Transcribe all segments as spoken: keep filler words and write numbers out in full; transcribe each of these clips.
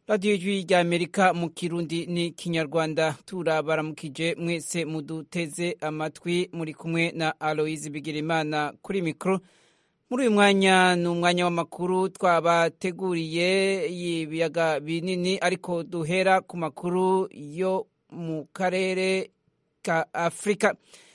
radiyo y'ijwi rya Amerika mu Kirundi ni Kinyarwanda. Turabaramukije mwese muduteze amatwi, muri kumwe na Aloise Bigirimana kuri mikro. Muri uyu mwanya ni umwanya w'amakuru twabateguriye y'ibiyaga binini, ariko duhera ku makuru yo mu karere ka Afrika.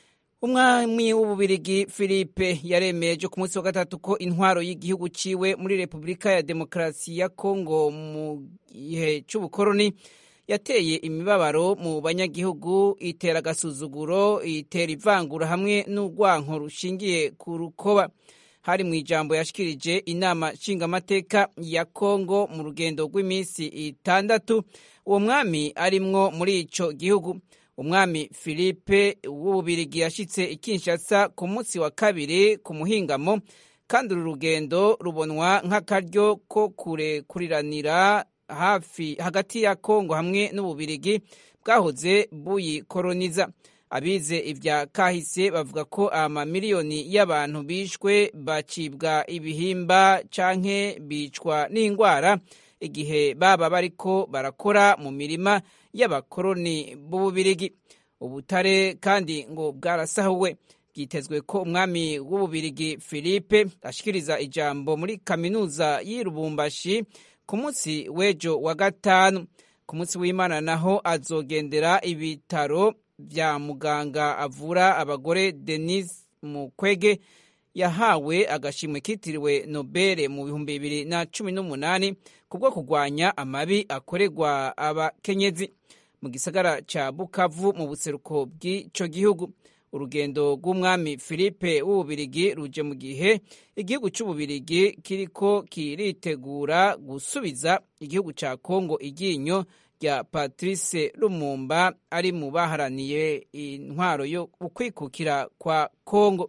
Umwami w'Ububirigi Philippe yaremeje ku munsi wa gatatu ko intwaro y'igihugu ciwe muri Repubulika ya Demokarasi ya Kongo mu gihe c'ubukoroni yateye imibabaro mu banyagihugu, itera agasuzuguro, itera ivangura hamwe n'urwanko rushingiye ku rukoba. Hari mu ijambo yashikirije inama nshingamateka ya Kongo mu rugendo rw'iminsi itandatu uwo mwami arimwo muri ico gihugu. Umwami Philippe w'Ububirigi yashitse i Kinshasa ku munsi wa kabiri ku muhingamo, kandi uru rugendo rubonwa nk'akaryo ko kurekuriranira hafi hagati ya Kongo hamwe n'Ububirigi bwahoze buyikoroniza. Abize ivya kahise bavuga ko amamiliyoni y'abantu bishwe, bacibwa ibihimba canke bicwa n'ingwara igihe baba bariko barakora mu mirima y'abakoroni b'Ububirigi. Ubutare kandi ngo bwarasahuwe. Byitezwe ko umwami w'Ububirigi Philippe ashikiriza ijambo muri kaminuza y'i Lubumbashi ku munsi w'ejo wa gatanu. Ku munsi w'Imana naho azogendera ibitaro vya muganga avura abagore Denis Mukwege yahawe agashimwe kitiriwe Nobel mu bihumbi bibiri na cumi n'umunani kubwo kurwanya amabi akorerwa abakenyezi mu gisagara ca Bukavu mu buseruko bw'ico gihugu. Urugendo rw'umwami Philippe w'Ububirigi ruje mu gihe igihugu c'Ububirigi kiriko kiritegura gusubiza igihugu ca Kongo iryinyo rya Patrice Lumumba ari mu baharaniye intwaro yo ukwikukira kwa Kongo.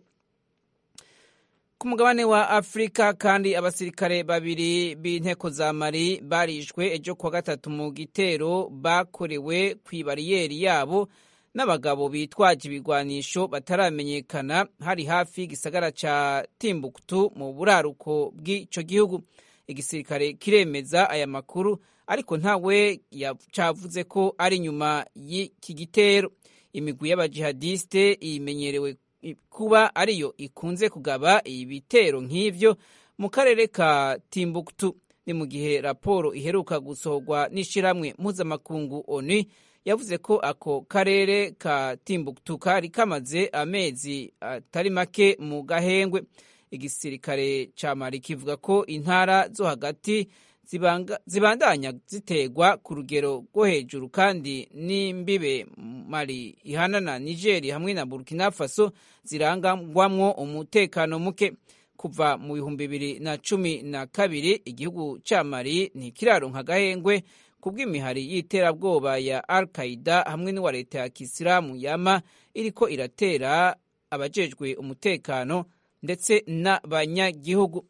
Ku mugabane wa Afrika kandi abasirikare babiri b'inteko za Mali barishwe ejo kuwa gatatu mu gitero bakorewe kw'ibariyeri yabo n'abagabo bitwaje ibigwanisho bataramenyekana hari hafi igisagara ca Timbuktu mu buraruko bw'ico gihugu. Igisirikare kiremeza aya makuru, ariko ntawe yavuze ko ari nyuma y'iki gitero. Imigwi y'abajihadiste imenyerewe kuba ariyo ikunze kugaba ibitero nk'ivyo mu karere ka Timbuktu. Ni mu gihe raporo iheruka gusohorwa n'ishiramwe mpuzamakungu ONU yavuze ko ako karere ka Timbuktu kari kamaze amezi atari make mu gahengwe. Igisirikare ca Mali kivuga ko intara zo hagati zibanga, zibandanya zitegwa ku rugero rwo hejuru, kandi n'imbibe Mali ihana na Niger hamwe na Burkina Faso zirangwamwo umutekano muke. Kuva mu bihumbi bibiri na cumi na kabiri igihugu ca Mali ntikiraronka agahengwe kubw'imihari y'iterabwoba ya Al-Qaeda hamwe n'uwa leta ya Kisilamu yama iriko iratera abajejwe umutekano ndetse n'abanyagihugu.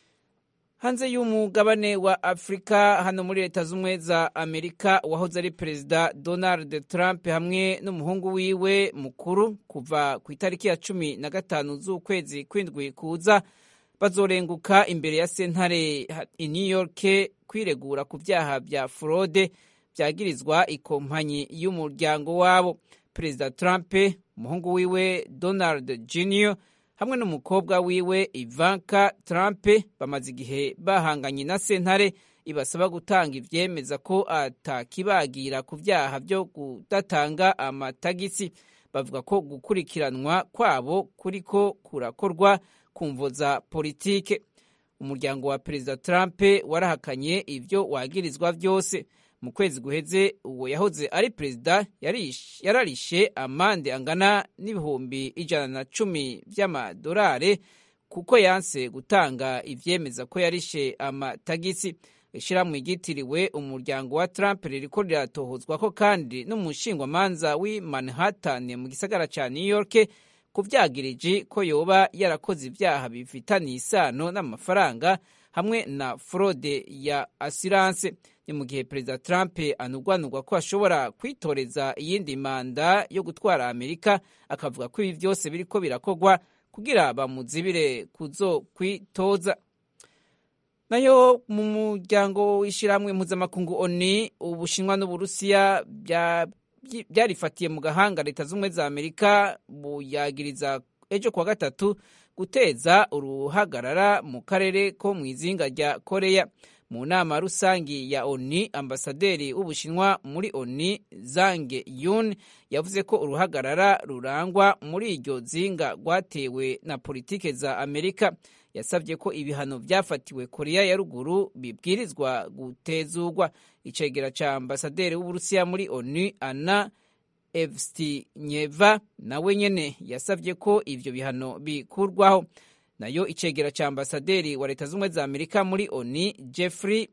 Hanze y'umugabane wa Afrika, hano muri Leta z'Ubumwe za Amerika, uwahoze ari Perezida Donald Trump hamwe n'umuhungu wiwe mukuru kuva ku itariki ya cumi na gatanu z'ukwezi kw'indwi kuza bazorenguka imbere ya sentare i New York kwiregura ku vyaha vya fraude vyagirizwa ikompanyi y'umuryango wabo. Perezida Trump, umuhungu wiwe Donald Junior hamwe n'umukobwa wiwe Ivanka Trump bamaze igihe bahanganye na sentare ibasaba gutanga ivyemeza ko atakibagira ku vyaha vyo kudatanga amatagisi. Bavuga ko gukurikiranwa kwabo kuriko kurakorwa ku mvo za politike. Umuryango wa Perezida Trump warahakanye ivyo wagirizwa vyose. Mu kwezi guheze uwo yahoze ari perezida yararishe amande angana n'ibihumbi ijana na cumi vy'amadolari kuko yanse gutanga ivyemeza ko yarishe amatagisi. Ishirahamwe ryitiriwe umuryango wa Trump ririko riratohozwa ko kandi n'umushingwamanza w'i Manhattan mu gisagara ca New York kuvyagirije ko yoba yarakoze ivyaha bifitaniye isano n'amafaranga hamwe na fraude ya assurance. Ni mu gihe Perezida Trump anugwanugwa ko ashobora kwitoreza iyindi manda yo gutwara Amerika, akavuga ko ibi vyose biriko birakogwa kugira bamuzibire kuzo kwitoza. nayo mu muryango w'ishyirahamwe mpuzamakungu oni ubushinwa n'uburusiya byarifatiye mu gahanga leta z'ubumwe za amerika buyagiriza ejo kuwa gatatu guteza uruhagarara mu karere ko mu izinga rya koreya. Mu nama rusangi ya oni, ambasaderi w'ubushinwa muri oni Zhang Yun yavuze ko uruhagarara rurangwa muri iryo zinga rwatewe na politike za Amerika. Yasabye ko ibihano byafatiwe Korea ya ruguru bibwirizwa gutezurwa. Icegera ca ambasaderi w'Uburusiya muri oni Anna Evstinyeva nawe nyene yasabye ko ivyo bihano bikurwaho. Nayo icegera ca ambasaderi wa leta z'ubumwe za Amerika muri oni Jeffrey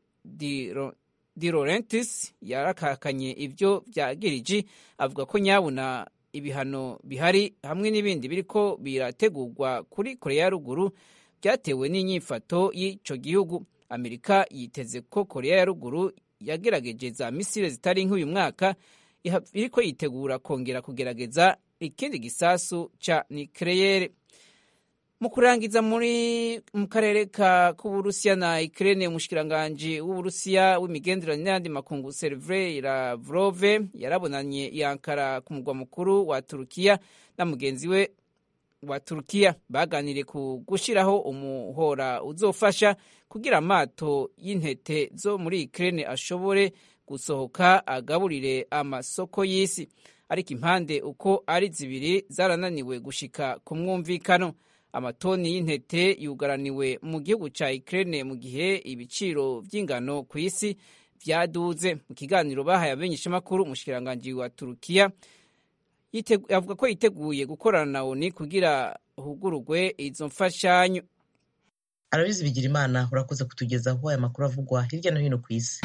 Di Laurentiis yarakakanye ivyo vyagiriji, avuga ko nyabuna ibihano bihari hamwe n'ibindi biriko birategurwa kuri Korea ya ruguru byatewe n'inyifato y'ico gihugu. Amerika yiteze ko Korea ya ruguru yagerageje za misile zitari nk'uyu mwaka iriko yitegura kongera kugerageza ikindi gisasu ca nucleaire. Mu kurangiza muri mu karere ka k'Uburusiya na Ukraine, umushikiranganje w'Uburusiya w'imigenderanire n'andi makungu Sergei Lavrov yarabonanye i Ankara ku mugwa mukuru wa Turukiya na mugenzi we wa Turukiya. Baganiriye ku gushiraho umuhora uzofasha kugira amato y'intete zo muri Ukraine ashobore gusohoka agaburire amasoko y'isi, ariko impande uko ari zibiri zarananiwe gushika ku mwumvikano. Amatoni y'intete yugaraniwe mu gihugu ca Ukraine mu gihe ibiciro vy'ingano ku isi vyaduze. Mu kiganiro bahaye abenyeshamakuru, umushikiranganje wa Turukiya avuga ko yiteguye gukorana na ONU kugira hugurugwe izo mfashanyo. Aloyizi Bigirimana, urakoze kutugezaho aya makuru avugwa hirya no hino ku isi.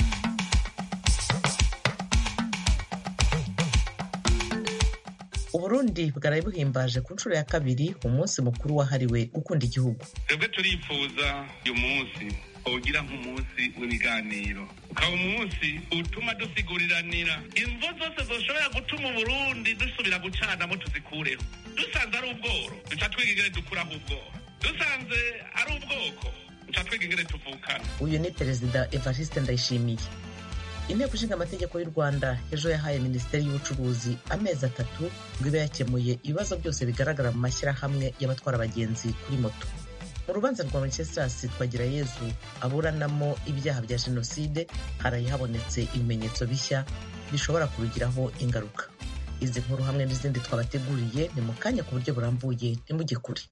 Uburundi bwaraye buhimbaje ku nshuro ya kabiri umunsi mukuru wahariwe gukunda igihugu. Twebwe turifuza uyu munsi ugira nk'umunsi w'ibiganiro, ukaba umunsi utuma dusiguriranira imvo zose zoshobora gutuma Uburundi dusubira gucanamo tuzikureho. Dusanze ari ubworo duca twiga ingene dukuraho ubworo, dusanze ari ubwoko duca twiga ingene tuvukana. Uyu ni Perezida Evariste Ndayishimiye. Inteko Ishinga Amategeko y'u Rwanda ejo yahaye Minisiteri y'Ubucuruzi amezi atatu ngo ibe yakemuye ibibazo byose bigaragara mu mashyirahamwe y'abatwara abagenzi kuri moto. Mu rubanza rwa Wenceslas Twagirayezu aburanamo ibyaha bya jenoside haraye habonetse ibimenyetso bishya bishobora kurugiraho ingaruka. Izi nkuru hamwe n'izindi twabateguriye ni mu kanya ku buryo burambuye, ntimujye kure.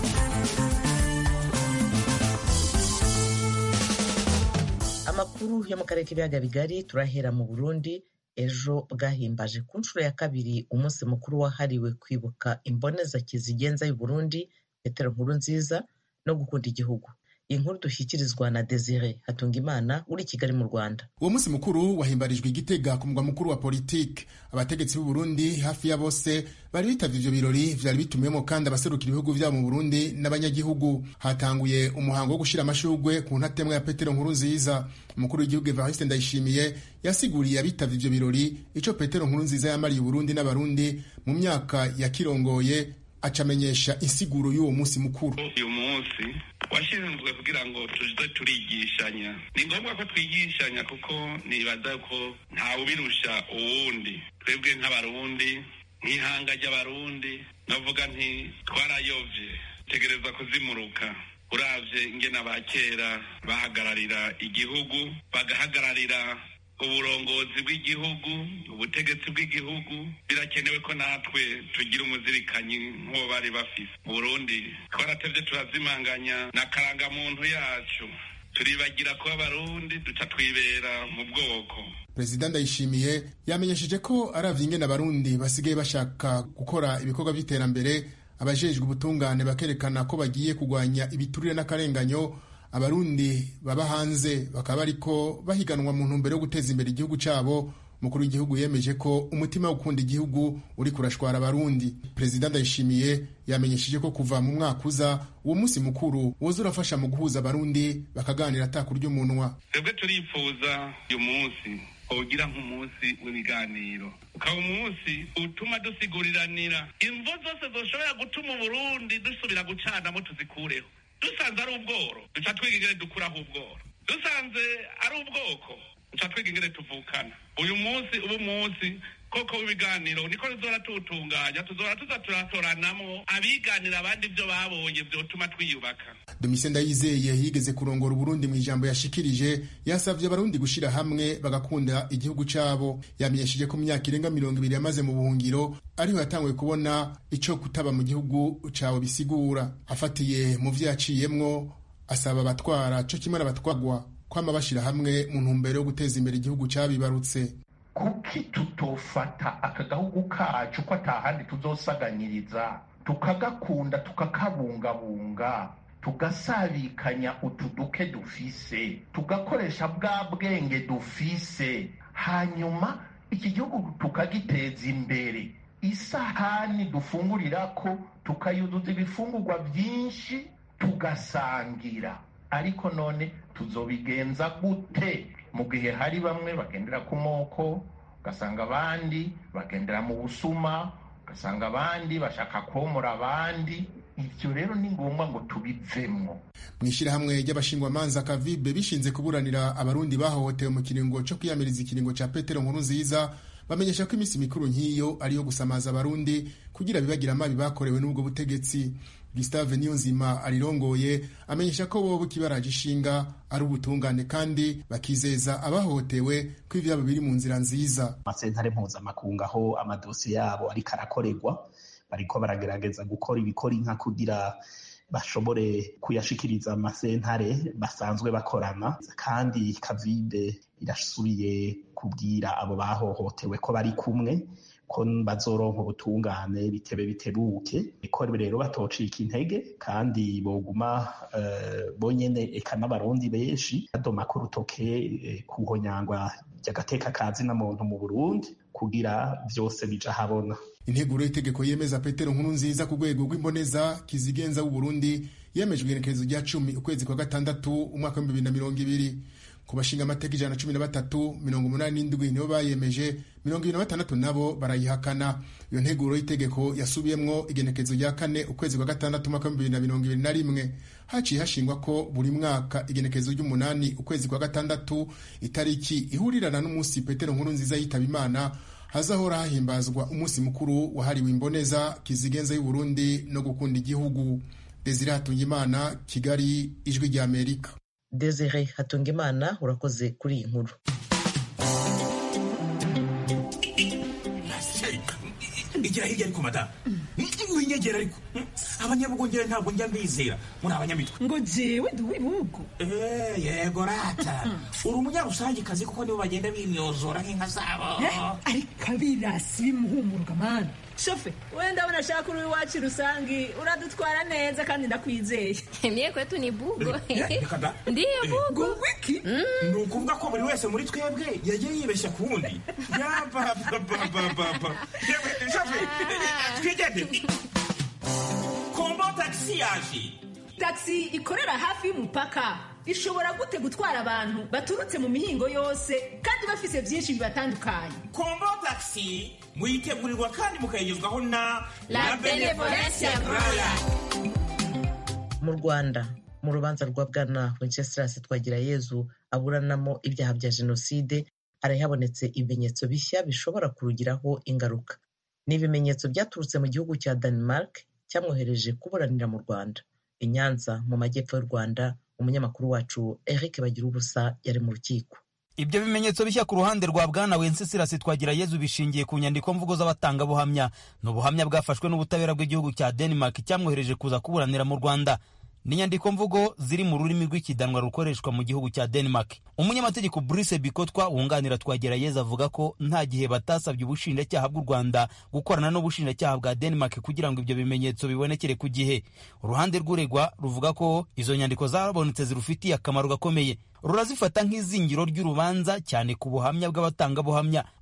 Amakuru yo mu karere k'ibiyaga bigari turahera mu Burundi. Ejo bwahimbaje ku nshuro ya kabiri umunsi mukuru wahariwe kwibuka imboneza kizigenza y'u Burundi Petero Nkurunziza no gukunda igihugu. Inkuru dushyikirizwa na Desire Hatungimana uri Kigali mu Rwanda. Uwo munsi mukuru wahimbarijwe Igitega ku mugwa mukuru wa politike. Abategetsi b'u Burundi hafi ya bose bari bitavye ivyo birori vyari bitumiyemo kandi abaserukira ibihugu vyabo mu Burundi n'abanyagihugu. Hatanguye umuhango wo gushira amashurwe ku ntatemwa ya Petero Nkurunziza. Umukuru w'igihugu Evariste Ndayishimiye yasiguriye abitavye ivyo birori ico Petero Nkurunziza yamariye Burundi n'abarundi mu myaka yakirongoye, acamenyesha insiguro y'uwo munsi mukuru. Uyu munsi washinzwe kugira ngo tuje turigishanya. Ni ngombwa ko twigishanya kuko nibaza ko ntawe ubirusha uwundi. Twebwe nk'abarundi, nk'ihanga ry'abarundi, navuga nti twarayovye, tegereza kuzimuruka. Uravye ingene abakera bahagararira igihugu, bagahagararira uburongozi bw'igihugu, ubutegetsi bw'igihugu, birakenewe ko natwe tugira umuzirikanyi nk'uwo bari bafise. Mu Burundi twaratevye turazimanganya na karangamuntu yacu, turibagira ko abarundi duca twibera mu bwoko. Perezida Ndayishimiye yamenyesheje ko aravye ingene abarundi basigaye bashaka gukora ibikorwa by'iterambere, abajejwe ubutungane bakerekana ko bagiye kugwanya ibiturire n'akarenganyo. Abarundi baba hanze bakaba ariko bahiganwa mu ntumbero yo guteza imbere igihugu cabo. Mukuru w'igihugu yemeje ko umutima wo gukunda igihugu uri kurashwara abarundi. Perezida Ndayishimiye yamenyesheje ko kuva mu mwaka uza uwo munsi mukuru woza urafasha mu guhuza abarundi bakaganira atakurya umunwa. Twebwe turifuza uyu munsi ugira nk'umunsi w'ibiganiro, ukaba umunsi utuma dusiguriranira imvo zose zoshobora gutuma Burundi dusubira gucanamo tuzikureho. Dusanze ari ubworo duca twiga ingene dukuraho ubworo, dusanze ari ubwoko nca twiga ingene tuvukana uyu munsi ubu munsi koko w'ibiganiro niko tuzora tutunganya tuzora tuza turatoranamo abiganira abandi ibyo babonye byotuma twiyubaka. Domitien Ndayizeye yigeze kurongora Burundi mu ijambo yashikirije yasavye abarundi gushira hamwe bagakunda igihugu cabo. Yamenyesheje ko mu myaka irenga mirongo ibiri yamaze mu buhungiro ariho yatanguye kubona ico kutaba mu gihugu cabo bisigura. Afatiye mu vyo yaciyemwo asaba abatwara co kimwe n'abatwagwa kwama bashira hamwe mu ntumbero yo guteza imbere igihugu cabibarutse. Kuki tutofata akagahugu kacu ko atahandi tuzosaganyiriza tukagakunda tukakabungabunga tugasabikanya utuduke dufise tugakoresha bwa bwenge dufise hanyuma iki gihugu tukagiteza imbere. Isahani dufungurirako tukayuzuza ibifungurwa byinshi tugasangira. Ariko none tuzobigenza gute mu gihe hari bamwe bagendera ku moko, ugasanga abandi bagendera mu busuma, ugasanga abandi bashaka komora abandi? Ivyo rero ni ngombwa ngo tubivemwo. Mwishirahamwe ry'abashingwamanza Kavibe bishinze kuburanira abarundi bahohotewe mu kiringo cyo kwiyamiriza ikiringo ca Petero Nkurunziza bamenyesha ko imisi mikuru nk'iyo ariyo gusamaza abarundi kugira bibagira amabi bakorewe n'ubwo butegetsi. Gustave Niyonzima arirongoye amenyesha ko bobo kibaraje ishinga ari ubutungane kandi bakizeza abahohotewe ko ivyabo biri mu nzira nziza. Amasentare mpuzamakungu aho amadosiye yabo ariko arakorerwa bariko baragerageza gukora ibikora inka kugira bashobore kuyashikiriza amasentare basanzwe bakorana, kandi Kavibe irasubiye kubwira abo bahohotewe ko bari kumwe ko bazoronka ubutungane bitebe bitebuke, ko rero batocika intege kandi boguma uh, bonyene eka n'abarundi benshi badoma ko rutoke uh, kuhonyangwa ry'agateka kazi na muntu mu Burundi kugira vyose bija habona. Integuro y'itegeko yemeza Petero Nkurunziza ku rwego rw'imboneza kizigenza w'u Burundi yemejwe igenekerezo rya cumi ukwezi kwa gatandatu umwaka wa bibiri na mirongo ibiri. Ku bashinga amateka ijana na cumi na batatu mirongo umunani n'indwi nibo bayemeje, mirongo ibiri na batandatu nabo barayihakana. Iyo nteguro y'itegeko yasubiyemwo igenekerezo rya kane ukwezi kwa gatandatu umwaka wa bibiri na mirongo ibiri na rimwe. Haciye hashingwa ko buri mwaka igenekerezo ry'umunani ukwezi kwa gatandatu itariki ihurirana n'umunsi Petero Nkurunziza yitaba Imana hazahora hahimbazwa umunsi mukuru wahariwe imboneza kizigenza y'u Burundi no gukunda igihugu. Desire Hatungimana, Kigali, Ijwi rya Amerika. Desire Hatungimana, urakoze kuri iyi nkuru. Igira hirya ariko mata. Winyegera ariko. Abanyabugongera ntabwo njya mbizera. Muri abanyamitwe. Ngo jewe duwibugo. Eh, yego rata. Uri umunyarusangi kazi kuko nibo bagenda bimyozora nk'inka zabo. Ariko abirasi bimuhumuruka mana. Shofe, wenda unashaka uri wacu rusangi, uradutwara neza kandi ndakwizeye. Mie kwetu ni bugo. Ndiyo bugo. Wiki? Ni ukuvuga ko buri wese muri twebwe yagiye yibeshya ku wundi. Yabababababa. Shofe, twigende. Kombo taxi yaje. Taxi ikorera hafi y'umupaka. Ishobora gute gutwara abantu baturutse mu mihingo yose kandi bafise byinshi bibatandukanye. Kombo taxi muyitegurirwa kandi mukayigezwaho na La Benevolencia Royal. Mu Rwanda, mu rubanza rwa Bwana Wenceslas Twagirayezu aburanamo ibyaha bya jenoside, harahabonetse ibimenyetso bishya bishobora kurugiraho ingaruka. Ni ibimenyetso byaturutse mu gihugu cya Denmark cyamwohereje kuburanira mu Rwanda. I Nyanza mu majyepfo y'u Rwanda, umunyamakuru wacu Eric Bagirubusa yari mu rukiko. Ibyo bimenyetso bishya ku ruhande rwa Bwana Wenceslas Twagirayezu bishingiye ku nyandiko mvugo z'abatangabuhamya. N'ubuhamya bwafashwe n'ubutabera bw'igihugu cya Denmark cyamwohereje kuza kuburanira mu Rwanda. Ni nyandiko mvugo ziri mu rurimi rw'ikidanwa rukoreshwa mu gihugu cya Denmark. Umunyamategeko Brice Bikotwa wunganira Twagirayezu avuga ko nta gihe batasabye ubushinjacyaha bw'u Rwanda gukorana n'ubushinjacyaha bwa Denmark kugira ngo ibyo bimenyetso bibonekere ku gihe. Uruhande rw'uregwa ruvuga ko izo nyandiko zabonetse zirufitiye akamaro gakomeye. Rurazifata nk'izingiro ry'urubanza cyane ku buhamya bw'abatangabuhamya.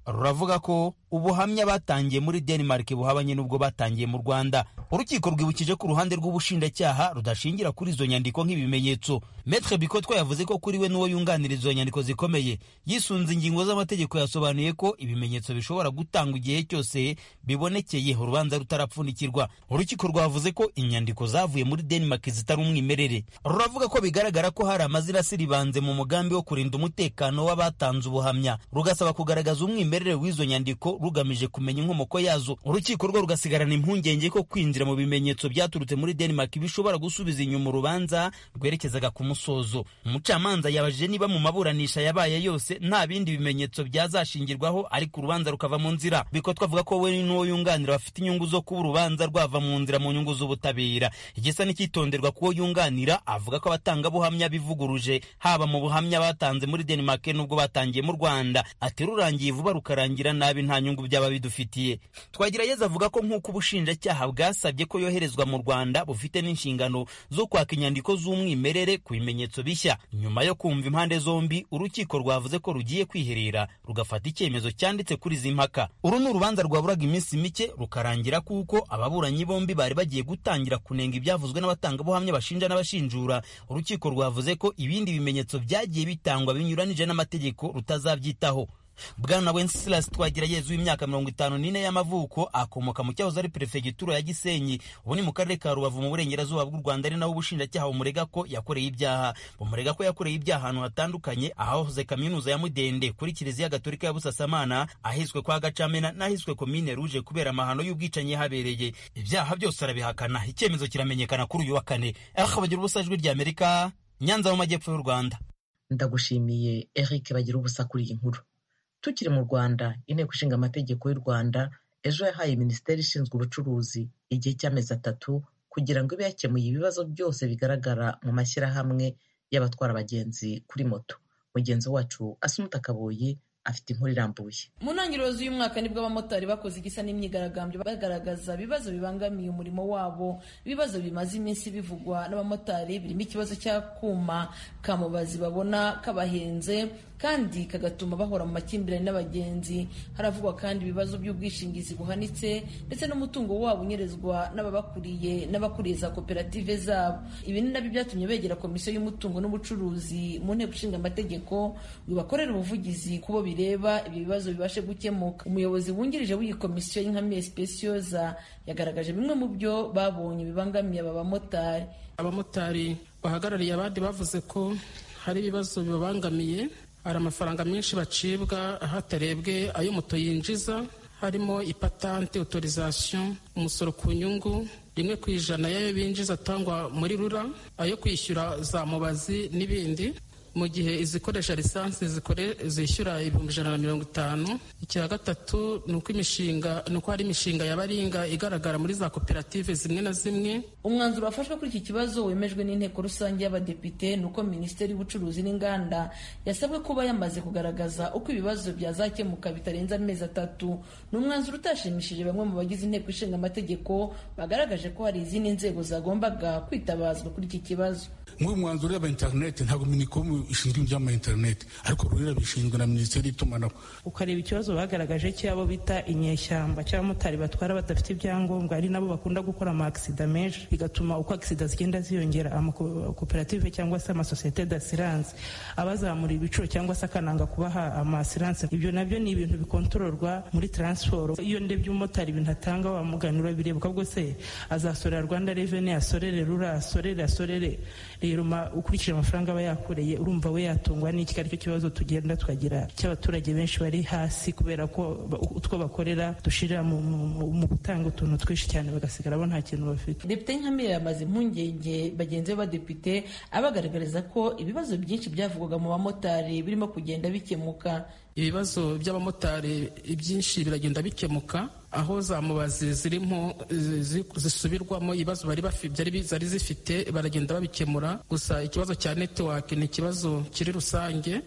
ruravuga ko ubuhamya batangiye muri Denmark buhabanye n'ubwo batangiye mu Rwanda. Urukiko rwibukije ko uruhande rw'ubushinjacyaha rudashingira kuri izo nyandiko nk'ibimenyetso. Maître Bikotwa yavuze ko kuri we n'uwo yunganira izo nyandiko zikomeye yisunze ingingo z'amategeko, yasobanuye ko ibimenyetso bishobora gutangwa igihe cyose bibonekeye urubanza rutarapfundikirwa. Urukiko rwavuze ko inyandiko zavuye muri Denmark zitari umwimerere. Ruravuga ko bigaragara ko hari amazina asiribanze mu mugambi wo kurinda umutekano w'abatanze ubuhamya, rugasaba kugaragaza umwimerere w'izo nyandiko rugamije kumenya inkomoko yazo. Urukiko rwo rugasigarana impungenge ko kwinjira mu bimenyetso byaturutse muri Denmark bishobora gusubiza inyuma urubanza rwerekezaga ku musozo. Umucamanza yabajije niba mu maburanisha yabaye yose nta bindi bimenyetso byazashingirwaho ariko urubanza rukava mu nzira. Bikotwa avuga ko we n'uwo yunganira bafite inyungu zo kuba urubanza rwava mu nzira mu nyungu z'ubutabera. Igisa n'ikitonderwa kuwo yunganira avuga ko abatanga buhamya bivuguruje haba mu buhamya batanze muri Denmark n'ubwo batangiye mu Rwanda, ati rurangiye vuba rukarangira nabi nta nyungu byaba bidufitiye. Twagirayezu avuga ko nk'uko ubushinjacyaha bwasabye ko yoherezwa mu Rwanda bufite n'inshingano zo kwaka inyandiko z'umwimerere ku bimenyetso bishya. Nyuma yo kumva impande zombi, urukiko rwavuze ko rugiye kwiherera rugafata icyemezo cyanditse kuri izi mpaka. Uru ni urubanza rwaburaga iminsi mike rukarangira kuko ababuranyi bombi bari bagiye gutangira kunenga ibyavuzwe n'abatangabuhamya bashinja n'abashinjura. Urukiko rwavuze ko ibindi bimenyetso byagiye bitangwa binyuranije n'amategeko rutazabyitaho. Bwana Wenceslas Twagirayezu w'imyaka mirongo itanu n'ine y'amavuko akomoka mu cyahoze ari perefegitura ya Gisenyi, ubu ni mu karere ka Rubavu mu burengerazuba bw'u Rwanda, ari naho ubushinjacyaha bumurega ko yakoreye ibyaha. Bumurega ko yakoreye ibyaha ahantu hatandukanye, ahahoze kaminuza ya Mudende, kuri Kiliziya Gatolika ya Busasamana, ahiswe kwa Gacamena n'ahiswe Komine Rouge kubera amahano y'ubwicanyi habereye. Ibyaha byose arabihakana. Icyemezo kiramenyekana kuri uyu wa kane. Aha bagira ubusa ijwi rya Amerika, Nyanza mu majyepfo y'u Rwanda. Ndagushimiye Eric bagira ubusa kuri iyi nkuru. Tukiri mu Rwanda, inteko ishinga amategeko y'u Rwanda ejo yahaye minisiteri ishinzwe ubucuruzi igihe cy'amezi atatu kugira ngo ibe yakemuye ibibazo byose bigaragara mu mashyirahamwe y'abatwara abagenzi kuri moto. Mugenzi wacu Asumuta Kaboyi afite inkuru irambuye. Mu ntangiriro z'uyu mwaka nibwo abamotari bakoze igisa n'imyigaragambyo bagaragaza ibibazo bibangamiye umurimo wabo. Ibibazo bimaze iminsi bivugwa n'abamotari birimo ikibazo cy'akuma kamubazi babona kabahenze kandi kagatuma bahora mu makimbirane n'abagenzi. Haravugwa kandi ibibazo by'ubwishingizi buhanitse ndetse n'umutungo wabo unyerezwa n'ababakuriye n'abakuriye za koperative zabo. Ibi ni nabyo byatumye begera komisiyo y'umutungo n'ubucuruzi mu nteko ishinga amategeko ngo bakorere ubuvugizi kubo bireba ibi bibazo bibashe gukemuka. Umuyobozi wungirije w'iyi komisiyo y'Inkamiye Specioza yagaragaje bimwe mu byo babonye bibangamiye aba bamotari. Abamotari bahagarariye abandi bavuze ko hari ibibazo bibabangamiye, hari amafaranga menshi bacibwa hatarebwe ayo moto yinjiza, harimo ipatante, autorisation, umusoro ku nyungu, rimwe ku ijana y'ayo binjiza atangwa muri rura, ayo kwishyura za mubazi n'ibindi, mu gihe izikoresha lisansi zishyura ibihumbi ijana na mirongo itanu. Icya gatatu ni uko imishinga ni uko hari imishinga y'abaringa igaragara muri za koperative zimwe na zimwe. Umwanzuro wafashwe kuri iki kibazo wemejwe n'inteko rusange y'abadepite ni uko minisiteri y'ubucuruzi n'inganda yasabwe kuba yamaze kugaragaza uko ibibazo byazakemuka bitarenze amezi atatu. Ni umwanzuro utashimishije bamwe mu bagize inteko ishinga amategeko, bagaragaje ko hari izindi nzego zagombaga kwitabazwa kuri iki kibazo. Nk'uyu mwanzuro y'aba internet ntabwo minicom ishinzwe iby'ama internet, ariko rurira bishinzwe na minisiteri y'itumanaho. Ukareba ikibazo bagaragaje cy'abo bita inyeshyamba cy'abamotari batwara badafite ibyangombwa, ari nabo bakunda gukora ama accident menshi, bigatuma uko accident zigenda ziyongera amakoperative cyangwa se amasosiyete d'assurance abazamura ibiciro cyangwa se akananga kubaha ama assurance. Ibyo nabyo ni ibintu bikontororwa muri transport. Iyo ndebye umumotari ibintu atanga wamuganura birebuka bwo se azasorera Rwanda Revenue, asorere rura, asorere asorere rero ukurikije amafaranga aba yakoreye, urumva we yatungwa n'iki? Ari cyo kibazo tugenda twagira cy'abaturage benshi bari hasi kubera ko utwo bakorera dushira mu, mu, mu gutanga utuntu twinshi cyane bagasigara bo nta kintu bafite. Depite Nkamire yamaze impungenge bagenzi b'abadepite abagaragariza ko ibibazo byinshi byavugwaga mu bamotari birimo kugenda bikemuka. Ibibazo by'abamotari ibyinshi biragenda bikemuka, aho za mubazi zirimo zisubirwamo ibibazo bari byari zari zifite baragenda babikemura. Gusa ikibazo cya network ni ikibazo kiri rusange,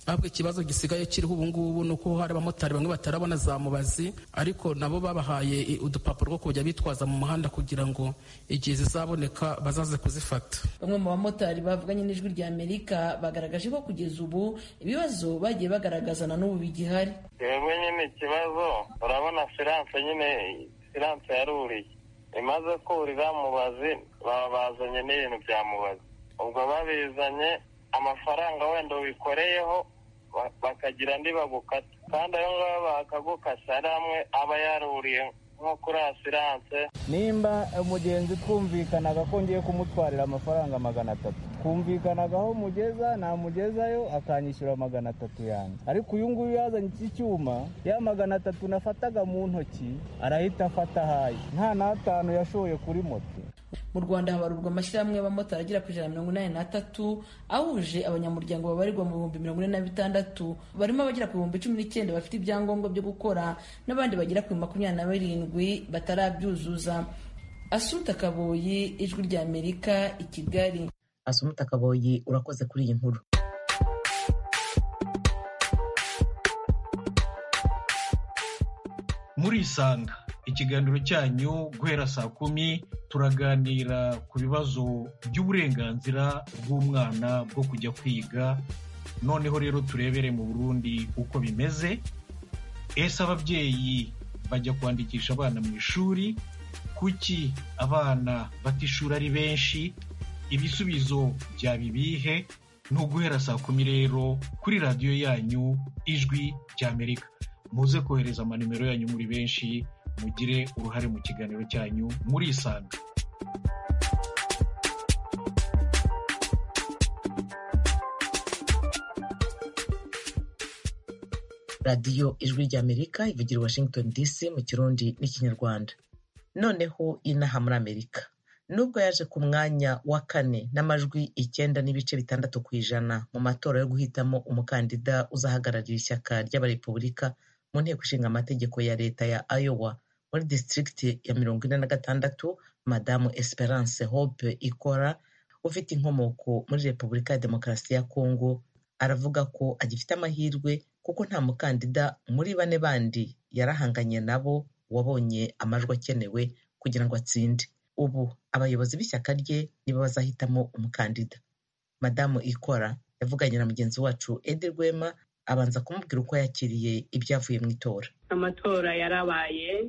ahubwo ikibazo gisigaye kiriho ubu ngubu ni uko hari abamotari bamwe batarabona za mubazi ariko nabo babahaye udupapuro two kujya bitwaza mu muhanda kugira ngo igihe zizaboneka bazaze kuzifata. Bamwe mu bamotari bavuganye n'Ijwi rya Amerika bagaragaje ko kugeza ubu ibibazo bagiye bagaragaza na n'ubu bigihari. Yewe nyine ikibazo urabona siranse nyine siranse yaruriye imaze kurira mubazi baba bazanye n'ibintu bya mubazi, ubwo babizanye amafaranga wenda wikoreyeho bakagira ndi bagukata kandi ayo ngabo bakagukasa ari amwe aba yaruriye nko kuri asiranse. Nimba umugenzi twumvikanaga ko ngiye kumutwarira amafaranga magana atatu twumvikanaga aho mugeza namugezayo akanyishyura magana atatu yanjye, ariko uyu nguyu yazanye iki cyuma ya magana atatu nafataga mu ntoki arahita afata hayi nta n'atanu yashoye kuri moto. Mu Rwanda habarurwa amashyirahamwe y'abamotari agera ku ijana na mirongo inani n'atatu ahuje abanyamuryango babarirwa mu bihumbi mirongo ine na bitandatu, barimo abagera ku bihumbi cumi n'icyenda bafite ibyangombwa byo gukora n'abandi bagera ku makumyabiri na barindwi batarabyuzuza. Assumpta Kaboyi, Ijwi rya Amerika, i Kigali. Assumpta Kaboyi, urakoze kuri iyi nkuru. Murisanga ikiganiro cyanyu guhera saa kumi turaganira ku bibazo by'uburenganzira bw'umwana bwo kujya kwiga. Noneho rero turebere mu Burundi uko bimeze. Ese ababyeyi bajya kwandikisha abana mu ishuri? Kuki abana batishura ari benshi? Ibisubizo byaba ibihe? Ni uguhera saa kumi rero kuri radiyo yanyu Ijwi rya Amerika. Muze kohereza amanimero yanyu muri benshi, mugire uruhare mu kiganiro cyanyu murisanga. radiyo Ijwi rya Amerika ivugira i Washington D C mu Kirundi n'Ikinyarwanda. Noneho inaha muri Amerika, nubwo yaje ku mwanya wa kane n'amajwi icyenda n'ibice bitandatu ku ijana mu matora yo guhitamo umukandida uzahagararira ishyaka ry'abarepubulika mu nteko ishinga amategeko ya leta ya Iowa muri district ya mirongo ine na gatandatu, Madamu Esperance Hope Ikora ufite inkomoko muri Repubulika ya Demokarasi ya Kongo aravuga ko agifite amahirwe kuko nta mukandida muri bane bandi yarahanganye nabo wabonye amajwi akenewe kugira ngo atsinde. Ubu abayobozi b'ishyaka rye nibo bazahitamo umukandida. Madamu Ikora yavuganye na mugenzi wacu Edi Rwema abanza kumubwira uko yakiriye ibyavuye mu itora. Amatora yarabaye,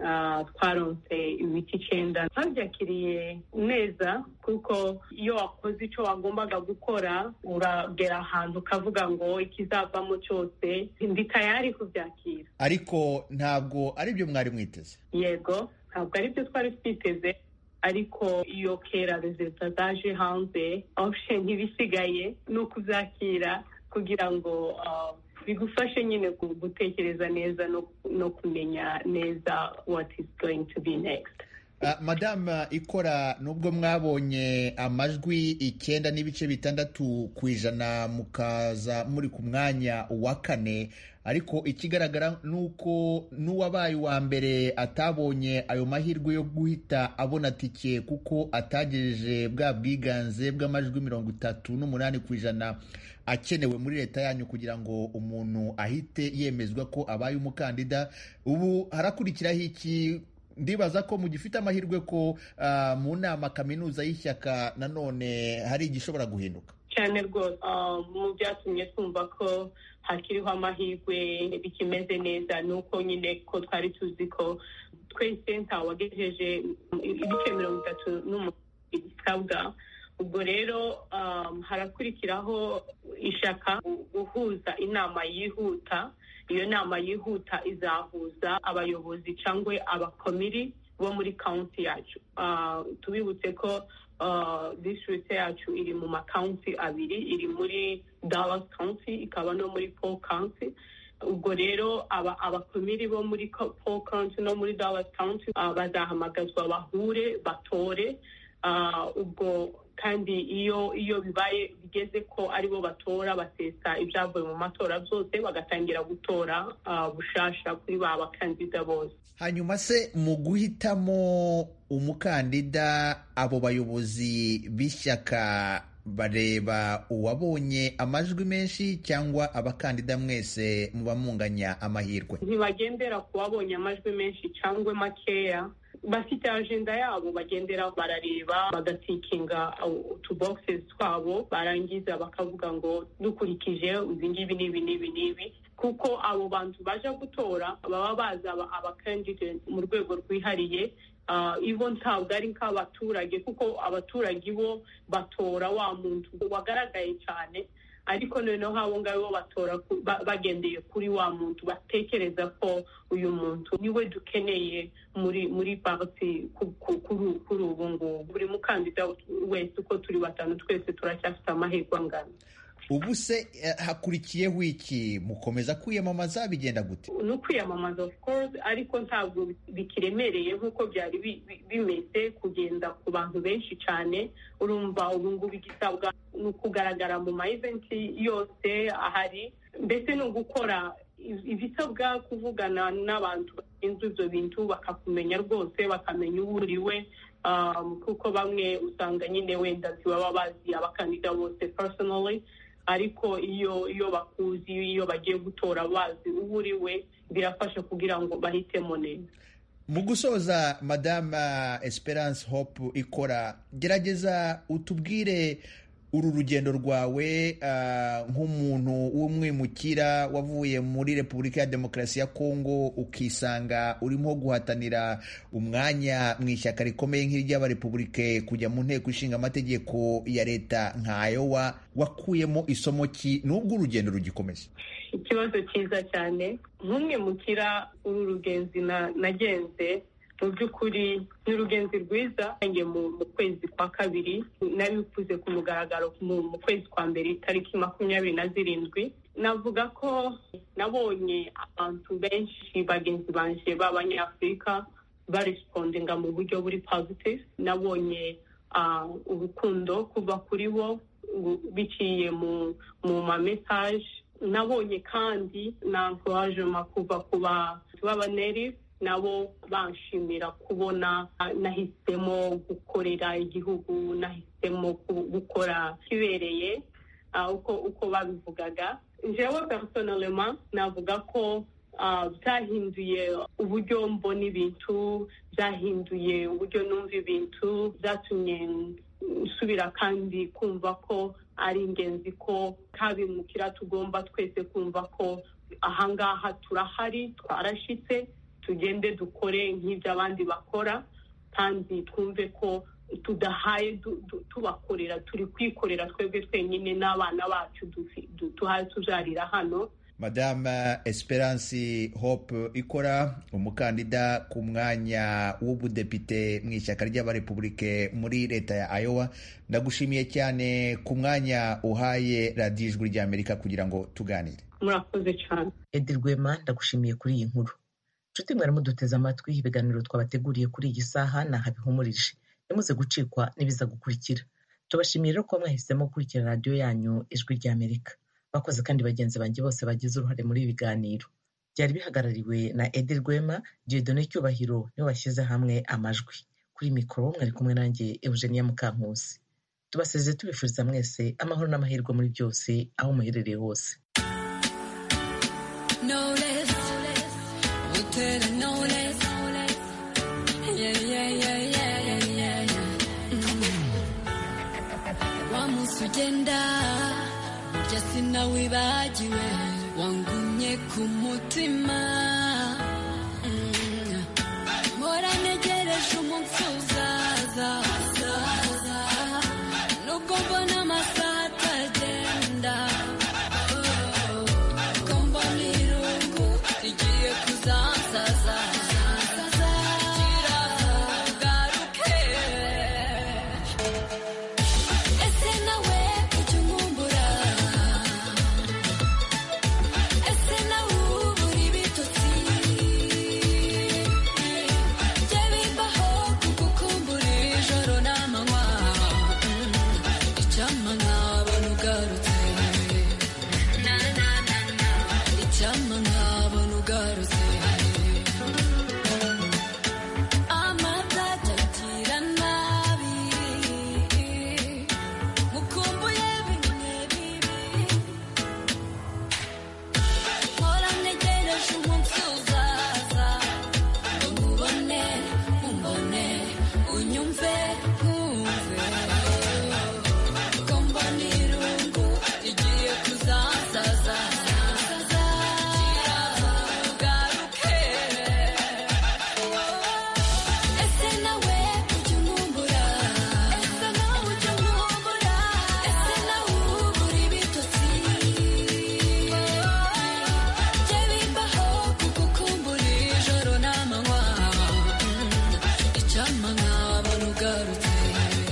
twaronse ibiti icyenda. Ntabyakiriye neza kuko iyo wakoze icyo wagombaga gukora uragera ahantu ukavuga ngo ikizavamo cyose ndi tayari kubyakira. Ariko ntabwo ari byo mwari mwiteze? Yego, ntabwo ari byo twari twiteze, ariko iyo kera resulta zaje hanze option ntibisigaye ni ukubyakira kugira ngo bigufashe nyine gutekereza neza no kumenya neza what is going to be next. Uh, Madame Ikora, nubwo mwabonye amajwi icyenda n'ibice bitandatu ku ijana mukaza muri ku mwanya wa kane, ariko ikigaragara nuko n'uwabaye wa mbere atabonye ayo mahirwe yo guhita abona tike kuko atagejeje bwa bwiganze bw'amajwi mirongo itatu n'umunani ku ijana akenewe muri leta yanyu kugira ngo umuntu ahite yemezwa ko abaye umukandida. Ubu harakurikiraho iki? Ndibaza ko mugifite amahirwe ko uh, mu nama kaminuza y'ishyaka nanone hari igishobora guhinduka cyane rwose. Uh, mu byatumye twumva ko hakiriho amahirwe bikimeze neza nuko nyine ko twari tuzi ko twese ntawagejeje ibice mirongo itatu n'umunani bisabwa. Ubwo rero um, harakurikiraho ishaka guhuza inama yihuta. Iyo nama yihuta izahuza abayobozi cyangwa abakomiri bo muri county yacu. Uh, tubibutse ko uh, district yacu iri mu ma-county abiri, iri muri Dallas County ikaba no muri Polk County. Ubwo rero abakomiri bo muri Polk County no muri Dallas County uh, bazahamagazwa bahure batore. Uh, ubwo kandi iyo iyo bibaye bigeze ko aribo batora basesa ibyavuye mu matora byose bagatangira gutora uh, bushasha kuri ba bakandida bose. Hanyuma se mu guhitamo umukandida abo bayobozi b'ishyaka bareba uwabonye amajwi menshi cyangwa abakandida mwese muba munganya amahirwe? Ntibagendera ku wabonye amajwi menshi cyangwa makeya, bafite agenda yabo bagendera, barareba bagatikinga utuboxes twabo, barangiza bakavuga ngo dukurikije ibi ngibi n'ibi n'ibi n'ibi, kuko abo bantu baje gutora baba bazi abakandida mu rwego rwihariye. Uh, ibo ntabwo ari nk'abaturage, kuko abaturage bo batora wa muntu wagaragaye cyane, ariko noneho abo ngabo batora ba, bagendeye kuri wa muntu batekereza ko uyu muntu niwe dukeneye muri muri parti kuri ubu ngubu. Buri mukandida wese uko turi batanu twese turacyafite amahirwe angana. Ubu se hakurikiyeho iki? Mukomeza kwiyamamaza, bigenda gute? Ni ukwiyamamaza of course, ariko ntabwo bikiremereye nk'uko byari bimeze kugenda ku bantu benshi cyane. Urumva ubu ngubu igisabwa ni ukugaragara mu ma event yose ahari, mbese ni ugukora ibisabwa, kuvugana n'abantu bashinzwe ibyo bintu bakakumenya rwose, bakamenya uwo uriwe, um, kuko bamwe usanga nyine wenda ntibaba bazi abakandida bose personally, ariko iyo iyo bakuzi, iyo bagiye gutora bazi uwo uriwe, birafasha kugira ngo bahitemo neza. Mu gusoza, Madame Esperance Hope Ikora, gerageza utubwire uru rugendo rwawe uh, nk'umuntu w'umwimukira wavuye muri Repubulika ya Demokarasi ya Kongo ukisanga urimo guhatanira umwanya mu ishyaka rikomeye nk'iry'abarepublike kujya mu nteko ishinga amategeko ya leta nka Iowa, wakuyemo isomo ki n'ubwo urugendo rugikomeza? Ikibazo cyiza cyane. Nk'umwimukira uru rugenzi na nagenze mu by'ukuri ni urugenzi rwiza. Nge mu kwezi kwa kabiri nabivuze ku mugaragaro mu kwezi kwa mbere tariki makumyabiri na zirindwi, navuga ko nabonye abantu benshi bagenzi banje b'abanyafurika barespondinga mu buryo buri positive. Nabonye uh, urukundo kuva kuri bo biciye mu mu ma message. Nabonye kandi na encouragement kuva ku b'abaneri, nabo banshimira kubona nahisemo gukorera igihugu, nahisemo gukora kibereye uko uko babivugaga. Jewe personnellement navuga ko byahinduye uburyo mbona ibintu, byahinduye uburyo numva ibintu, byatumye nsubira kandi kumva ko ari ingenzi ko kabimukira tugomba twese kumva ko ahangaha turahari, twarashitse, tugende dukore nk'ibyo abandi bakora, kandi twumve ko tudahaye tubakorera, turi kwikorera twebwe twenyine n'abana bacu tuhaye tujarira hano. Madame Esperance Hope Ikora, umukandida ku mwanya w'ubudepite mu ishyaka ry'abarepublike muri leta ya Iowa, ndagushimiye cyane ku mwanya uhaye radiyo Ijwi ry'Amerika kugira ngo tuganire. Murakoze cyane. Edi Rwema, ndagushimiye kuri iyi nkuru. Nshuti mwari muduteze amatwi, ibiganiro twabateguriye kuri iyi saha naha bihumurije, nimuze gucikwa n'ibiza gukurikira. Tubashimiye rero ko mwahisemo gukurikira radiyo yanyu Ijwi ry'Amerika. Bakoze kandi bagenzi banjye bose bagize uruhare muri ibi biganiro. Byari bihagarariwe na Edi Rwema, Dieudonné Cyubahiro niwe washyize hamwe amajwi. Kuri mikoro mwari kumwe nanjye Eugenia Mukankusi. Tubasezeye tubifuriza mwese amahoro n'amahirwe muri byose aho muherereye hose. No less, we'll tell her no less. Yeah, yeah, yeah, yeah, yeah, yeah, yeah. Mm-hmm. Wamusugenda, burya sinawibagiwe, wangumye ku mutima. Mpora ntegereje umunsi uzaza, nubwo mbona amasaha atagenda. Garuke